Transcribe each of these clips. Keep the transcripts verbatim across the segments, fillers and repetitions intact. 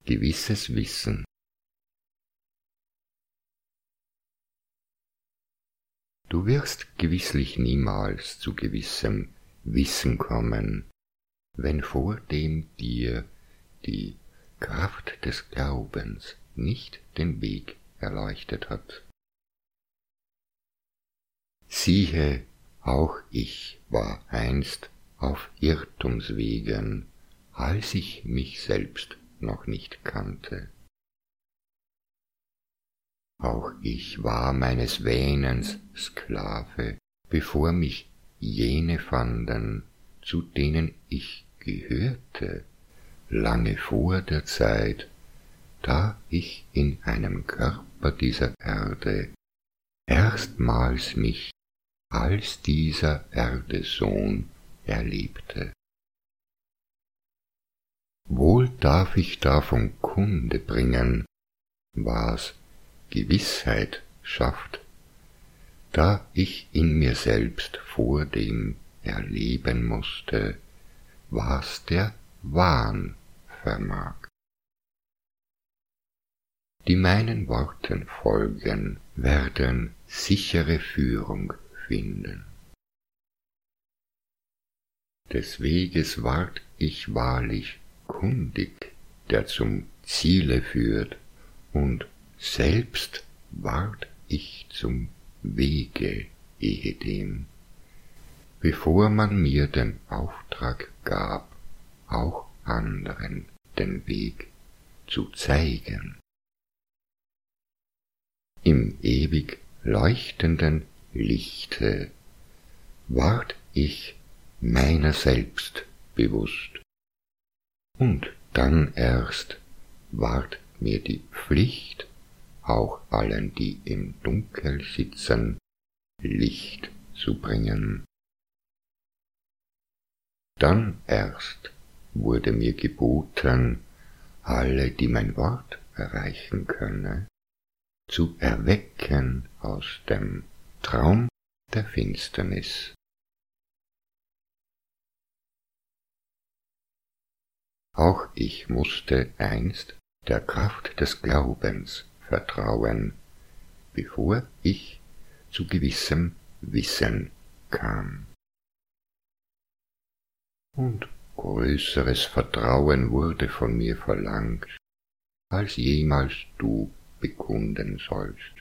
gewisses Wissen. Du wirst gewisslich niemals zu gewissem Wissen kommen, wenn vor dem dir die Kraft des Glaubens nicht den Weg erleuchtet hat. Siehe, auch ich war einst auf Irrtumswegen, als ich mich selbst noch nicht kannte. Auch ich war meines Wähnens Sklave, bevor mich jene fanden, zu denen ich gehörte, lange vor der Zeit, da ich in einem Körper dieser Erde erstmals mich als dieser Erde Sohn erlebte. Wohl darf ich davon Kunde bringen, was Gewissheit schafft, da ich in mir selbst vor dem erleben musste, was der Wahn vermag. Die meinen Worten folgen, werden sichere Führung finden. Des Weges ward ich wahrlich kundig, der zum Ziele führt, und selbst ward ich zum Wege ehedem, bevor man mir den Auftrag gab, auch anderen den Weg zu zeigen. Im ewig leuchtenden Lichte ward ich meiner selbst bewusst, und dann erst ward mir die Pflicht, auch allen, die im Dunkel sitzen, Licht zu bringen. Dann erst wurde mir geboten, alle, die mein Wort erreichen könne, zu erwecken aus dem Traum der Finsternis. Auch ich musste einst der Kraft des Glaubens vertrauen, bevor ich zu gewissem Wissen kam. Und größeres Vertrauen wurde von mir verlangt, als jemals du bekunden sollst.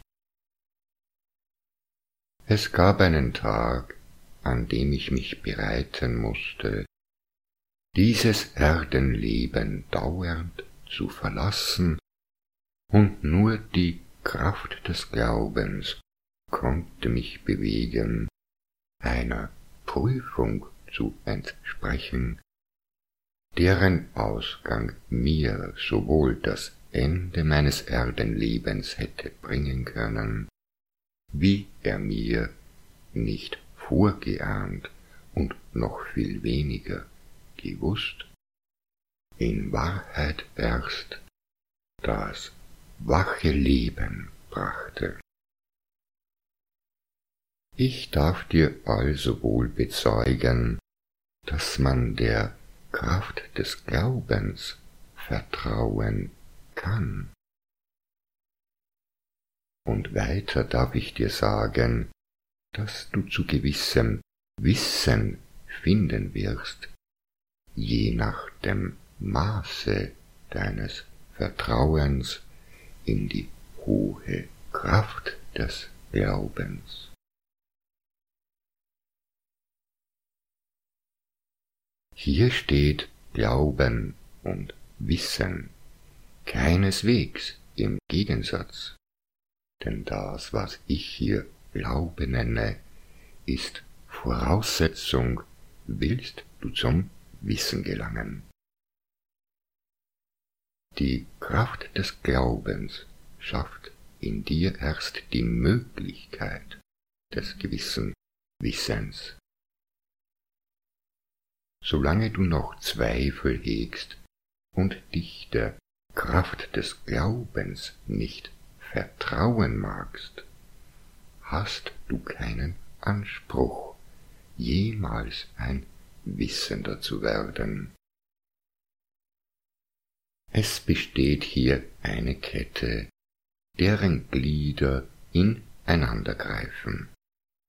Es gab einen Tag, an dem ich mich bereiten musste, dieses Erdenleben dauernd zu verlassen, und nur die Kraft des Glaubens konnte mich bewegen, einer Prüfung zu entsprechen, deren Ausgang mir sowohl das Ende meines Erdenlebens hätte bringen können, wie er mir nicht vorgeahnt und noch viel weniger gewusst, in Wahrheit erst das wache Leben brachte. Ich darf dir also wohl bezeugen, dass man der Kraft des Glaubens vertrauen kann. Und weiter darf ich dir sagen, dass du zu gewissem Wissen finden wirst, je nach dem Maße deines Vertrauens in die hohe Kraft des Glaubens. Hier steht Glauben und Wissen keineswegs im Gegensatz, denn das, was ich hier Glaube nenne, ist Voraussetzung, willst du zum Wissen gelangen. Die Kraft des Glaubens schafft in dir erst die Möglichkeit des gewissen Wissens. Solange du noch Zweifel hegst und dich der Kraft des Glaubens nicht vertrauen magst, hast du keinen Anspruch, jemals ein Wissender zu werden. Es besteht hier eine Kette, deren Glieder ineinandergreifen.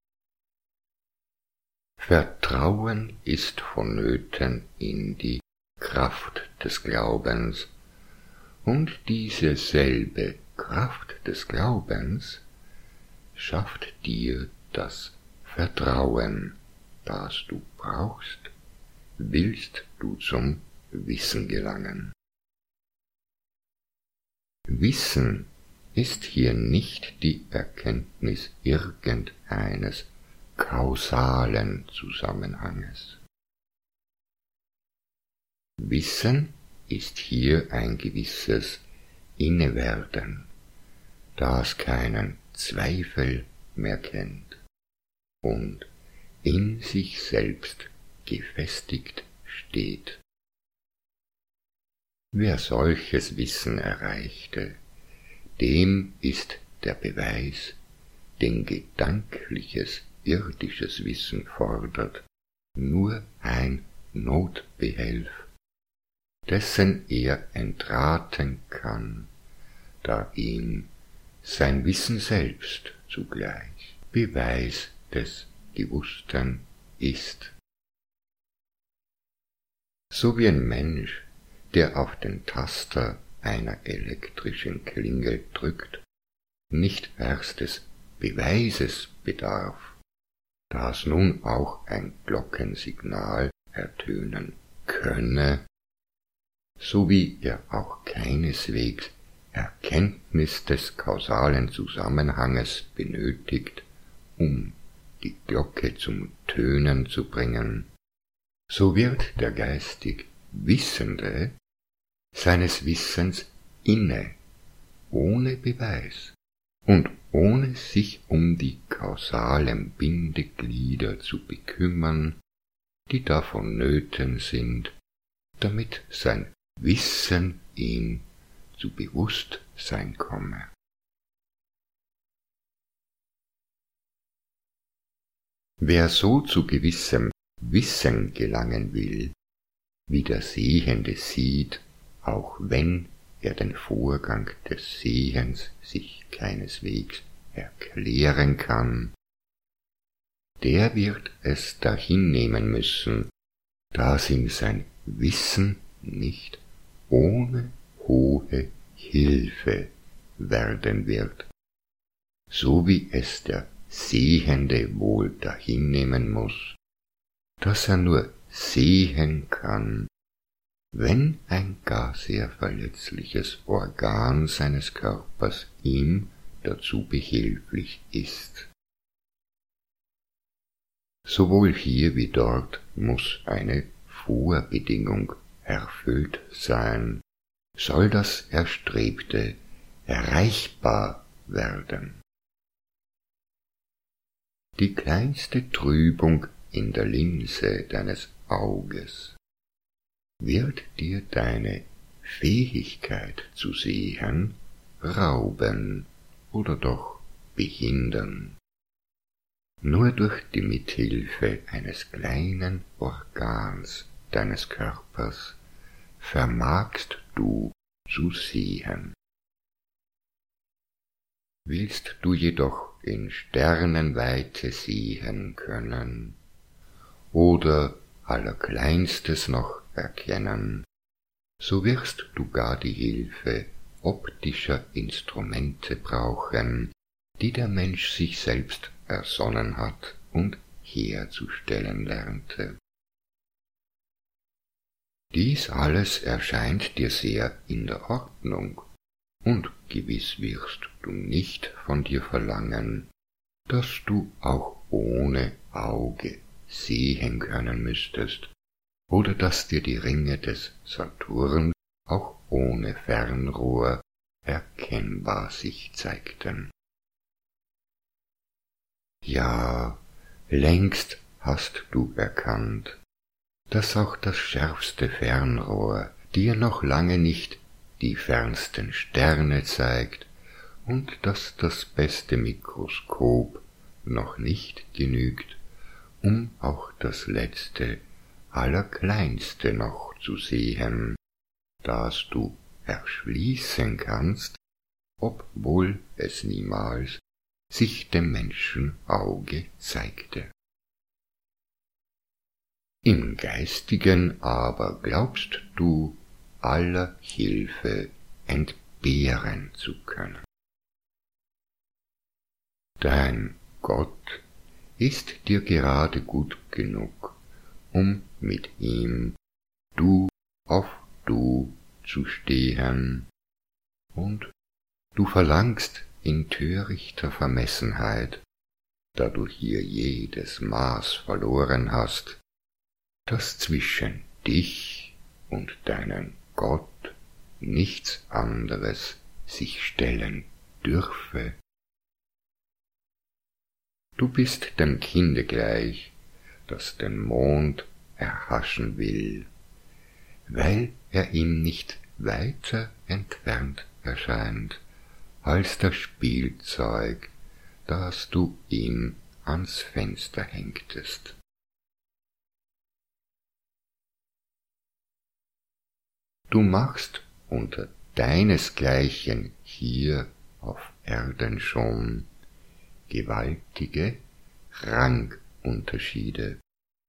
Vertrauen ist vonnöten in die Kraft des Glaubens, und diese selbe Kraft des Glaubens schafft dir das Vertrauen, das du brauchst, willst du zum Wissen gelangen. Wissen ist hier nicht die Erkenntnis irgendeines kausalen Zusammenhanges. Wissen ist hier ein gewisses Innewerden, das keinen Zweifel mehr kennt und in sich selbst gefestigt steht. Wer solches Wissen erreichte, dem ist der Beweis, den gedankliches irdisches Wissen fordert, nur ein Notbehelf, dessen er entraten kann, da ihm sein Wissen selbst zugleich Beweis des Gewussten ist. So wie ein Mensch, der auf den Taster einer elektrischen Klingel drückt, nicht erst des Beweises bedarf, dass nun auch ein Glockensignal ertönen könne, so wie er auch keineswegs Erkenntnis des kausalen Zusammenhanges benötigt, um die Glocke zum Tönen zu bringen, so wird der geistig Wissende seines Wissens inne, ohne Beweis und ohne sich um die kausalen Bindeglieder zu bekümmern, die da vonnöten sind, damit sein Wissen ihm zu Bewusstsein komme. Wer so zu gewissem Wissen gelangen will, wie der Sehende sieht, auch wenn er den Vorgang des Sehens sich keineswegs erklären kann, der wird es dahinnehmen müssen, dass ihm sein Wissen nicht ohne hohe Hilfe werden wird, so wie es der Sehende wohl dahinnehmen muß, dass er nur sehen kann, wenn ein gar sehr verletzliches Organ seines Körpers ihm dazu behilflich ist. Sowohl hier wie dort muß eine Vorbedingung erfüllt sein, soll das Erstrebte erreichbar werden. Die kleinste Trübung in der Linse deines Auges wird dir deine Fähigkeit zu sehen rauben oder doch behindern. Nur durch die Mithilfe eines kleinen Organs deines Körpers vermagst du zu sehen. Willst du jedoch in Sternenweite sehen können oder Allerkleinstes noch erkennen, so wirst du gar die Hilfe optischer Instrumente brauchen, die der Mensch sich selbst ersonnen hat und herzustellen lernte. Dies alles erscheint dir sehr in der Ordnung, und gewiss wirst du nicht von dir verlangen, dass du auch ohne Auge sehen können müsstest, oder dass dir die Ringe des Saturn auch ohne Fernrohr erkennbar sich zeigten. Ja, längst hast du erkannt, dass auch das schärfste Fernrohr dir noch lange nicht die fernsten Sterne zeigt und dass das beste Mikroskop noch nicht genügt, um auch das letzte, allerkleinste noch zu sehen, das du erschließen kannst, obwohl es niemals sich dem Menschenauge zeigte. Im Geistigen aber glaubst du, aller Hilfe entbehren zu können. Dein Gott ist dir gerade gut genug, um mit ihm du auf du zu stehen, und du verlangst in törichter Vermessenheit, da du hier jedes Maß verloren hast, dass zwischen dich und deinen Gott nichts anderes sich stellen dürfe. Du bist dem Kinde gleich, das den Mond erhaschen will, weil er ihm nicht weiter entfernt erscheint als das Spielzeug, das du ihm ans Fenster hängtest. Du machst unter deinesgleichen hier auf Erden schon gewaltige Rangunterschiede.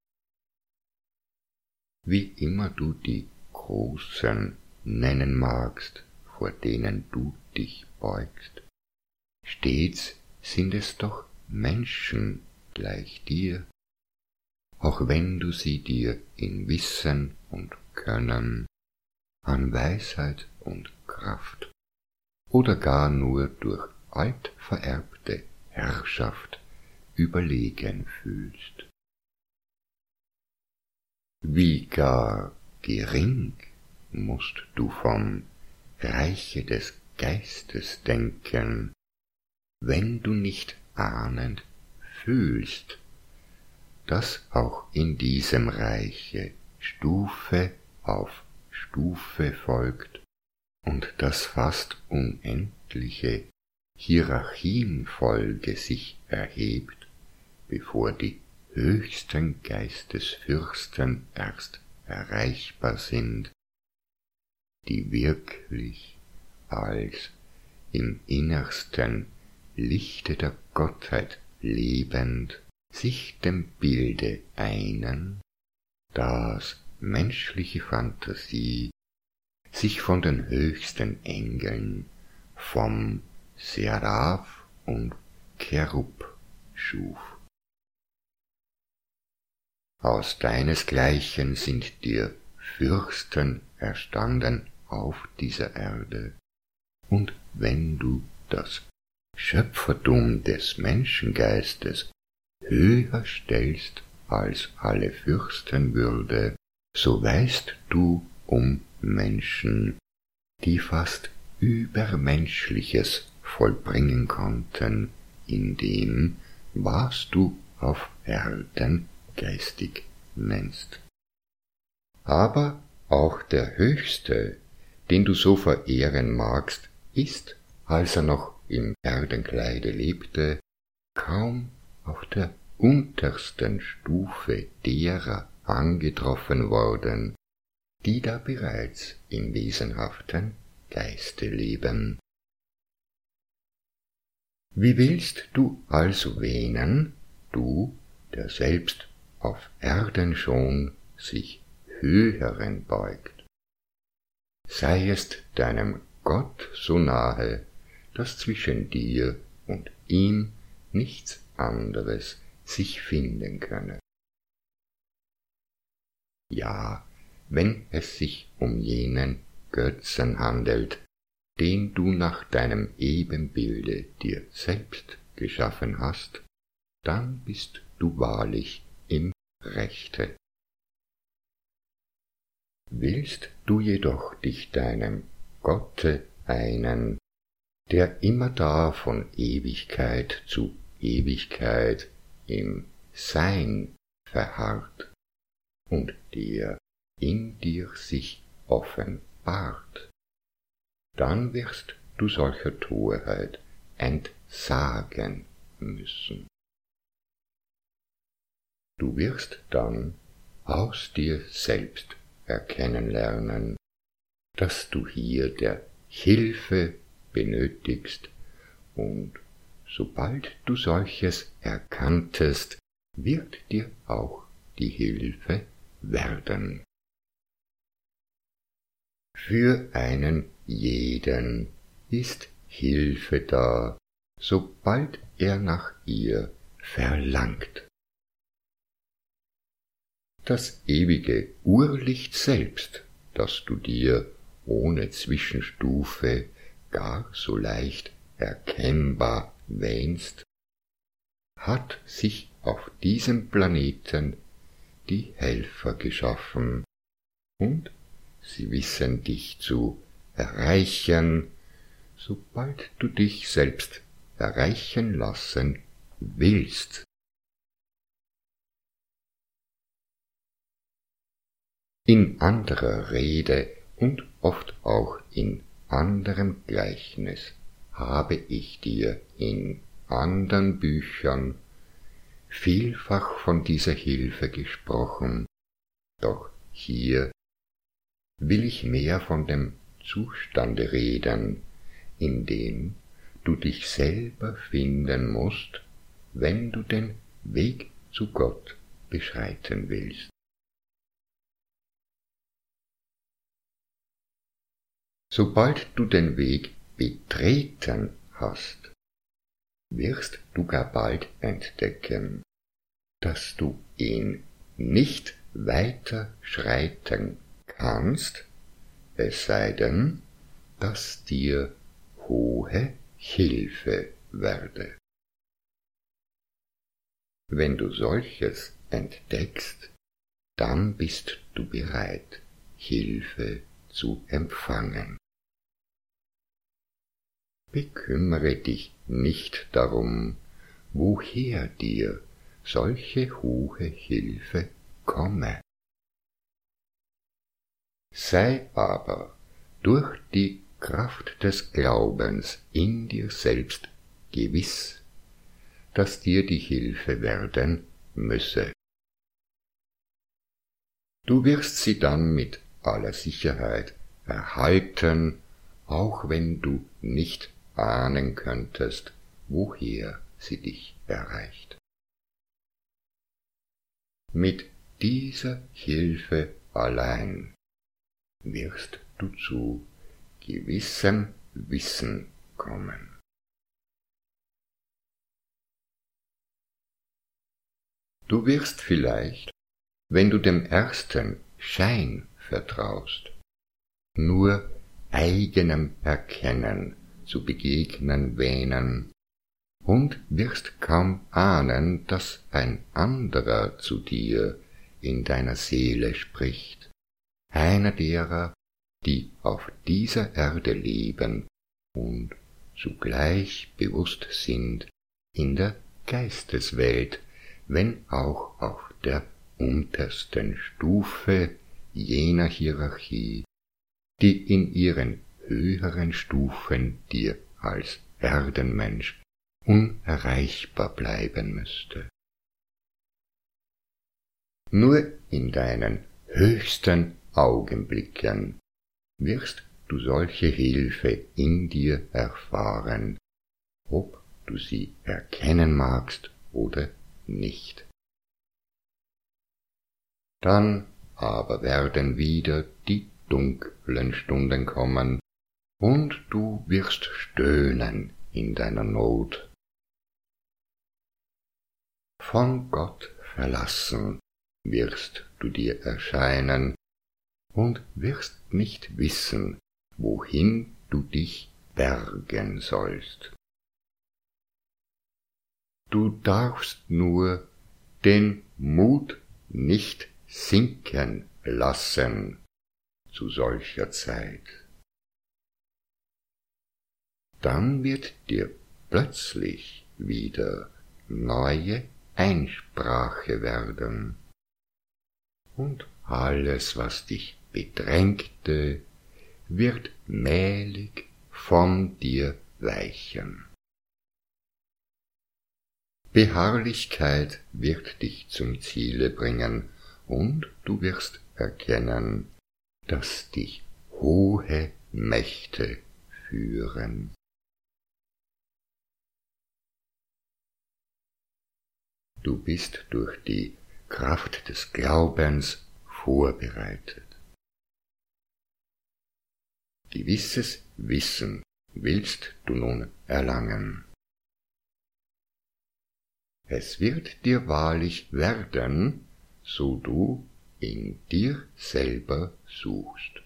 Wie immer du die Großen nennen magst, vor denen du dich beugst, stets sind es doch Menschen gleich dir, auch wenn du sie dir in Wissen und Können, an Weisheit und Kraft oder gar nur durch altvererbte Herrschaft überlegen fühlst. Wie gar gering musst du vom Reiche des Geistes denken, wenn du nicht ahnend fühlst, dass auch in diesem Reiche Stufe auf Stufe folgt und dass fast unendliche Hierarchienfolge sich erhebt, bevor die höchsten Geistesfürsten erst erreichbar sind, die wirklich als im innersten Lichte der Gottheit lebend sich dem Bilde einen, das menschliche Phantasie sich von den höchsten Engeln, vom Seraph und Cherub schuf. Aus deinesgleichen sind dir Fürsten erstanden auf dieser Erde, und wenn du das Schöpfertum des Menschengeistes höher stellst als alle Fürstenwürde, so weißt du um Menschen, die fast Übermenschliches vollbringen konnten, in dem, was du auf Erden geistig nennst. Aber auch der Höchste, den du so verehren magst, ist, als er noch im Erdenkleide lebte, kaum auf der untersten Stufe derer angetroffen worden, die da bereits im wesenhaften Geiste leben. Wie willst du also wähnen, du, der selbst auf Erden schon sich Höheren beugt? Seiest deinem Gott so nahe, dass zwischen dir und ihm nichts anderes sich finden könne. Ja, wenn es sich um jenen Götzen handelt, den du nach deinem Ebenbilde dir selbst geschaffen hast, dann bist du wahrlich im Rechte. Willst du jedoch dich deinem Gotte einen, der immerdar von Ewigkeit zu Ewigkeit im Sein verharrt und der in dir sich offenbart, dann wirst du solcher Torheit entsagen müssen. Du wirst dann aus dir selbst erkennen lernen, dass du hier der Hilfe benötigst, und sobald du solches erkanntest, wird dir auch die Hilfe werden. Für einen jeden ist Hilfe da, sobald er nach ihr verlangt. Das ewige Urlicht selbst, das du dir ohne Zwischenstufe gar so leicht erkennbar wähnst, hat sich auf diesem Planeten die Helfer geschaffen, und sie wissen dich zu erreichen, sobald du dich selbst erreichen lassen willst. In anderer Rede und oft auch in anderem Gleichnis habe ich dir in andern Büchern vielfach von dieser Hilfe gesprochen, doch hier will ich mehr von dem Zustande reden, in dem du dich selber finden musst, wenn du den Weg zu Gott beschreiten willst. Sobald du den Weg betreten hast, wirst du gar bald entdecken, dass du ihn nicht weiter schreiten kannst, es sei denn, dass dir hohe Hilfe werde. Wenn du solches entdeckst, dann bist du bereit, Hilfe zu empfangen. Bekümmere dich nicht darum, woher dir solche hohe Hilfe komme. Sei aber durch die Kraft des Glaubens in dir selbst gewiss, dass dir die Hilfe werden müsse. Du wirst sie dann mit aller Sicherheit erhalten, auch wenn du nicht ahnen könntest, woher sie dich erreicht. Mit dieser Hilfe allein wirst du zu gewissem Wissen kommen. Du wirst vielleicht, wenn du dem ersten Schein vertraust, nur eigenem Erkennen zu begegnen wähnen und wirst kaum ahnen, dass ein anderer zu dir in deiner Seele spricht, einer derer, die auf dieser Erde leben und zugleich bewusst sind in der Geisteswelt, wenn auch auf der untersten Stufe jener Hierarchie, die in ihren höheren Stufen dir als Erdenmensch unerreichbar bleiben müsste. Nur in deinen höchsten Augenblicken wirst du solche Hilfe in dir erfahren, ob du sie erkennen magst oder nicht. Dann aber werden wieder die dunklen Stunden kommen, und du wirst stöhnen in deiner Not. Von Gott verlassen wirst du dir erscheinen und wirst nicht wissen, wohin du dich bergen sollst. Du darfst nur den Mut nicht sinken lassen zu solcher Zeit. Dann wird dir plötzlich wieder neue Einsprache werden, und alles, was dich bedrängte, wird mählich von dir weichen. Beharrlichkeit wird dich zum Ziele bringen, und du wirst erkennen, dass dich hohe Mächte führen. Du bist durch die Kraft des Glaubens vorbereitet. Gewisses Wissen willst du nun erlangen. Es wird dir wahrlich werden, so du in dir selber suchst.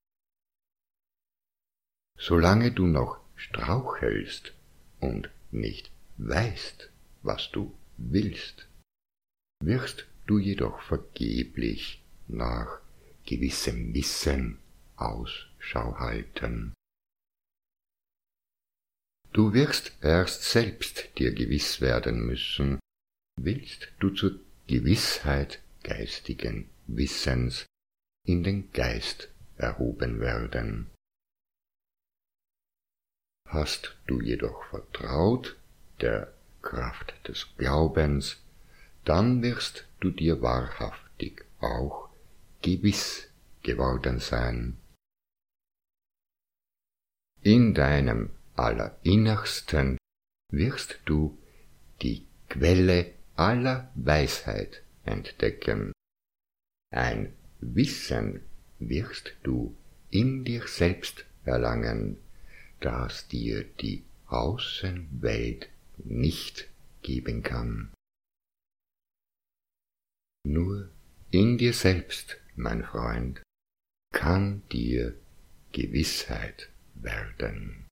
Solange du noch strauchelst und nicht weißt, was du willst, wirst du jedoch vergeblich nach gewissem Wissen Ausschau halten. Du wirst erst selbst dir gewiss werden müssen, willst du zur Gewissheit geistigen Wissens in den Geist erhoben werden. Hast du jedoch vertraut der Kraft des Glaubens, dann wirst du dir wahrhaftig auch gewiss geworden sein. In deinem Allerinnersten wirst du die Quelle aller Weisheit entdecken. Ein Wissen wirst du in dir selbst erlangen, das dir die Außenwelt nicht geben kann. Nur in dir selbst, mein Freund, kann dir Gewissheit werden.